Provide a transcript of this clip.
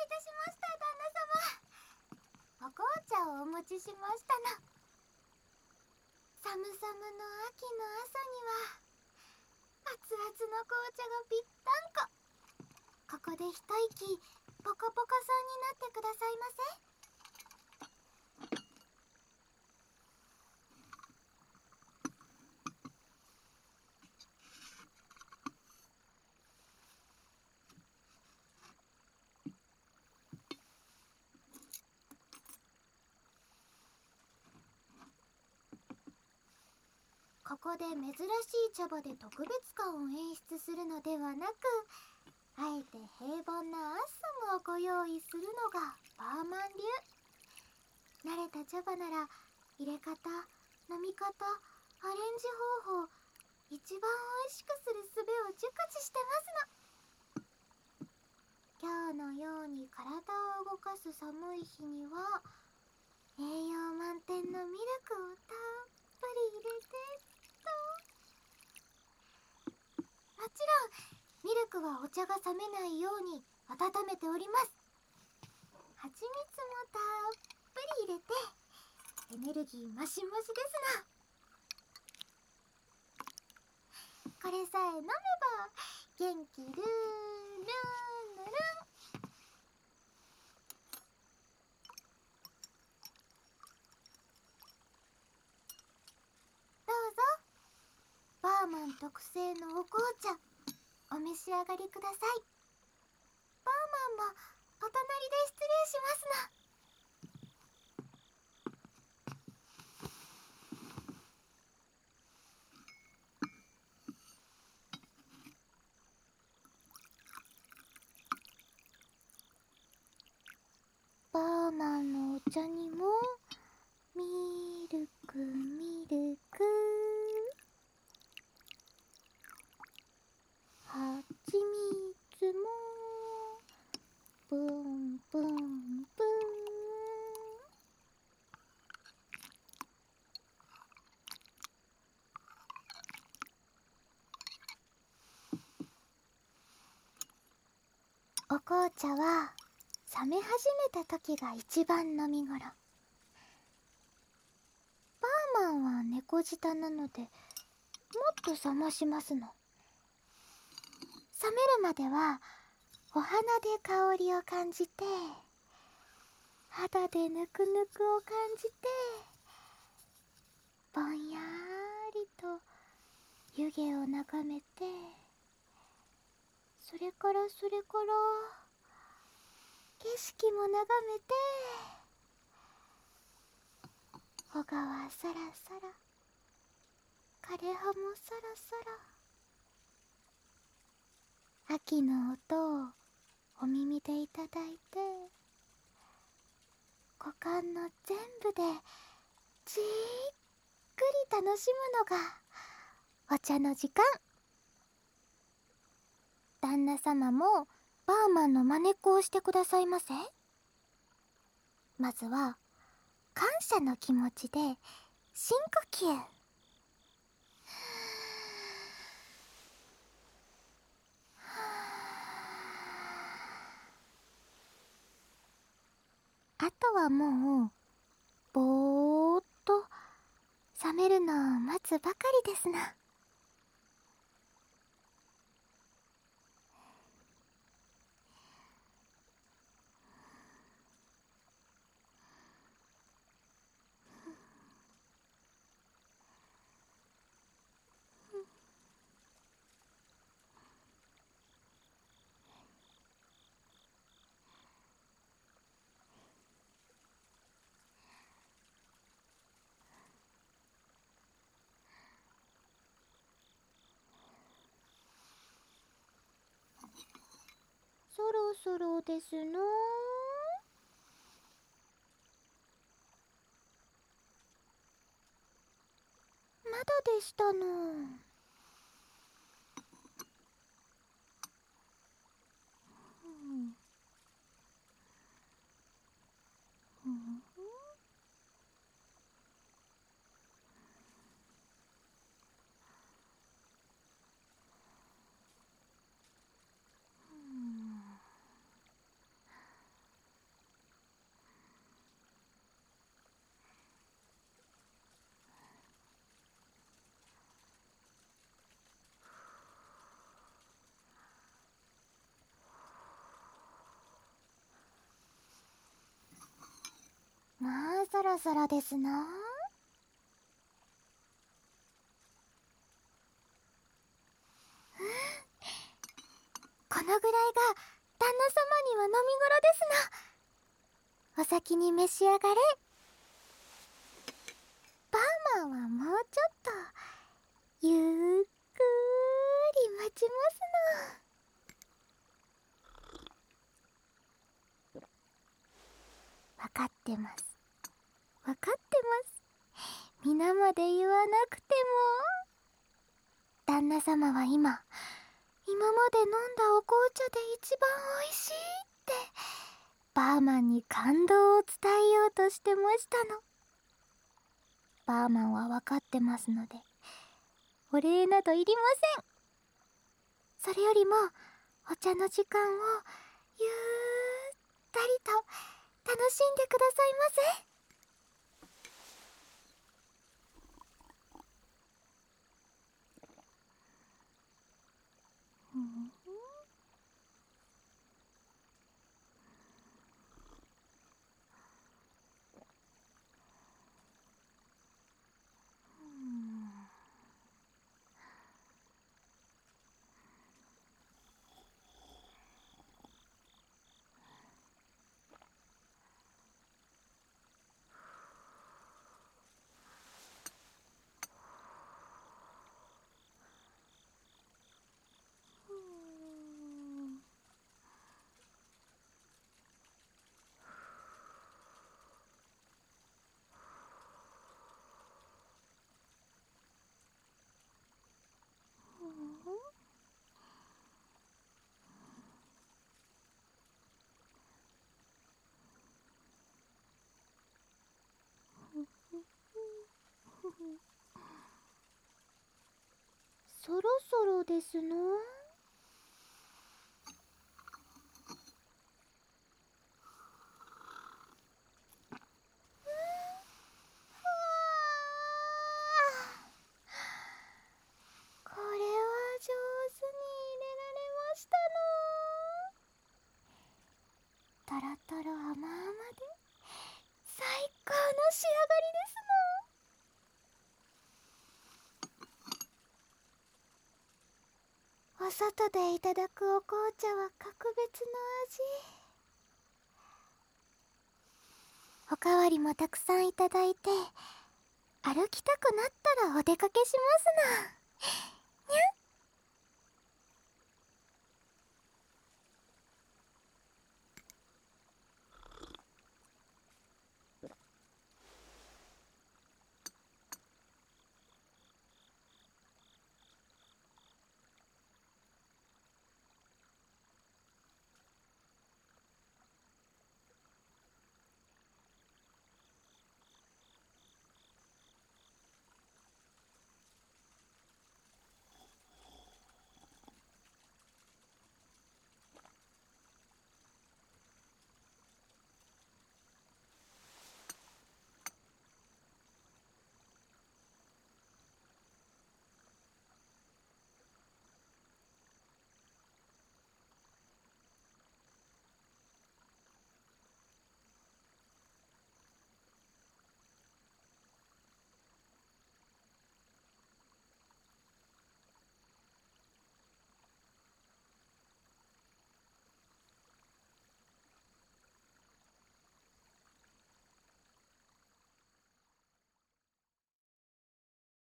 たしました、旦那様。お紅茶をお持ちしましたの。寒々の秋の朝には熱々の紅茶がぴったんこ。ここで一息ポカポカさんになってくださいませ。ここで珍しい茶葉で特別感を演出するのではなく、あえて平凡なアッサムをご用意するのがバーマン流。慣れた茶葉なら入れ方、飲み方、アレンジ方法、一番美味しくする術を熟知してますの。今日のように体を動かす寒い日には栄養満点のミルクをたっぷり入れてと。もちろんミルクはお茶が冷めないように温めております。蜂蜜もたっぷり入れてエネルギーマシマシですな。これさえ飲めば元気ルンルンルルン。どうぞ、バーマン特製のお紅茶お召し上がりください。バーマンもお隣で失礼しますの。バーマンのお茶にもミルクミルク、はちみつもブンブンブン。お紅茶は冷め始めた時が一番飲み頃。バーマンは猫舌なのでもっと冷ましますの。冷めるまではお花で香りを感じて、肌でぬくぬくを感じて、ぼんやりと湯気を眺めて、それから景色も眺めて、小川さらさら、枯葉もさらさら、秋の音をお耳でいただいて、五感の全部でじっくり楽しむのがお茶の時間。旦那様もバーマンの真似っこをしてくださいませ。まずは感謝の気持ちで深呼吸。あとはもうぼーっと冷めるのを待つばかりですな。そろそろですの。まだでしたの。 今更ですな。このぐらいが旦那様には飲み頃ですな。お先に召し上がれ。バーマンはもうちょっとゆっくり待ちますの。分かってます。分かってます。皆まで言わなくても。旦那様は今まで飲んだお紅茶で一番おいしいってバーマンに感動を伝えようとしてましたの。バーマンは分かってますのでお礼などいりません。それよりもお茶の時間をゆったりと楽しんでくださいませ。そろそろですの。これは上手に入れられましたの。とろとろ甘々で最高の仕上がりですの。お外でいただくお紅茶は格別の味。おかわりもたくさんいただいて歩きたくなったらお出かけしますの。